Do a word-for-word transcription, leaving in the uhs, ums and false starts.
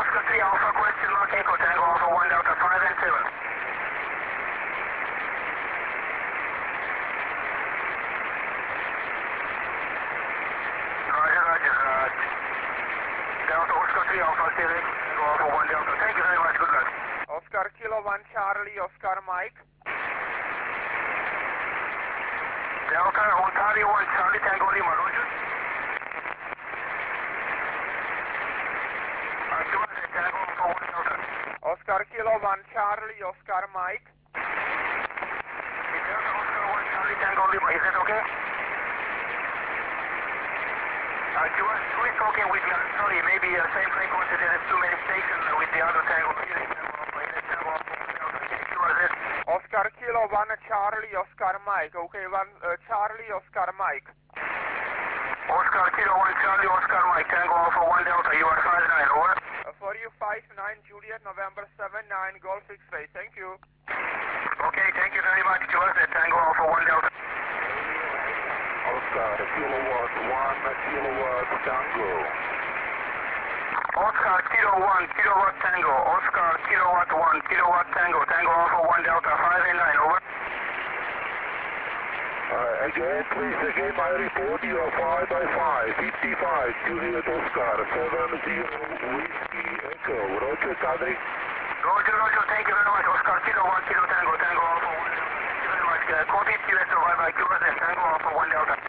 Oscar three Alpha, question mark Echo, Tango Alpha one Delta five and seven. Roger, roger, uh, Delta Oscar three Alpha, Felix, Tango Alpha one Delta. Thank you very much, good luck. Oscar Kilo one Charlie, Oscar Mike. Delta, Ontario one Charlie, Tango Lima, roger. Tango Alpha one Delta. Oscar Kilo one Charlie, Oscar Mike. Delta Oscar one Charlie, Tango Lima, is that okay? Uh, you are we talking with, uh, sorry, maybe uh, same frequency, there is too many stations uh, with the other Tango Felix, Tango Alpha, is that Tango Alpha one Delta, can you are that? Oscar Kilo one Charlie, Oscar Mike. Okay, one uh, Charlie, Oscar Mike. Oscar Kilo one Charlie, Oscar Mike, Tango Alpha one Delta, you are five nine, over. Uh, for you five nine Juliet, November seven nine, Golf X-ray, thank you. Okay, thank you very much, you are that Tango Alpha one Delta. Oscar kilowatt one kilowatt Tango. Oscar Kilo one kilowatt Tango, Oscar kilowatt one kilowatt Tango, Tango Alpha one Delta five and nine, over. Uh, again, please, again, my report, you are five by five, fifty-five, Juliet Oscar, seven zero Whiskey Echo, Roger, Kadri. Roger, Roger, thank you very much, Oscar Kilo one Kilo Tango, Tango Alpha one Delta, thank you very much, uh, copy, Q S O, bye bye, Q S M, Tango Alpha one Delta.